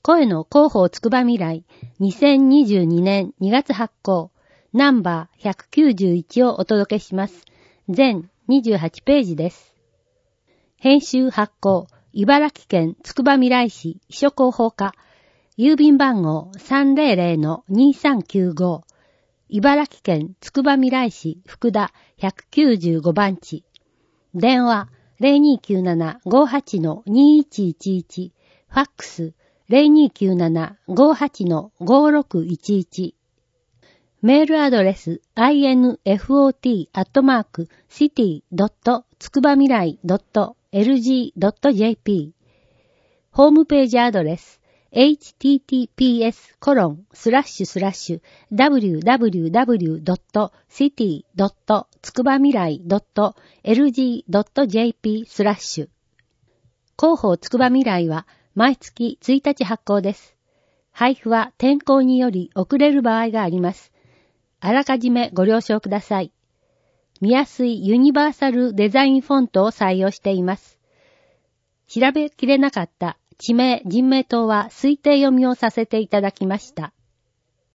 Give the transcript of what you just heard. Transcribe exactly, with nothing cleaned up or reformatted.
声の広報つくば未来にせんにじゅうにねんにがつ発行ナンバーひゃくきゅうじゅういちをお届けします。全にじゅうはちページです。編集発行茨城県つくばみらい市秘書広報課郵便番号 さんぜろぜろのにさんきゅうご 茨城県つくばみらい市福田ひゃくきゅうじゅうごばん地電話 ゼロにきゅうなな ごはち にいちいちいち ファックス ゼロにきゅうなな ごはち ごろくいちいち メールアドレス インフォーティー アットマーク シティ ドット つくばみらい ドット エルジー ドット ジェーピー ホームページアドレス エイチティーティーピーエス コロン スラッシュスラッシュ ダブリューダブリューダブリュー ドット シティ ドット つくばみらい ドット エルジー ドット ジェーピー スラッシュ広報つくばみらいは毎月ついたち発行です。配布は天候により遅れる場合があります。あらかじめご了承ください。見やすいユニバーサルデザインフォントを採用しています。調べきれなかった地名、人名等は推定読みをさせていただきました。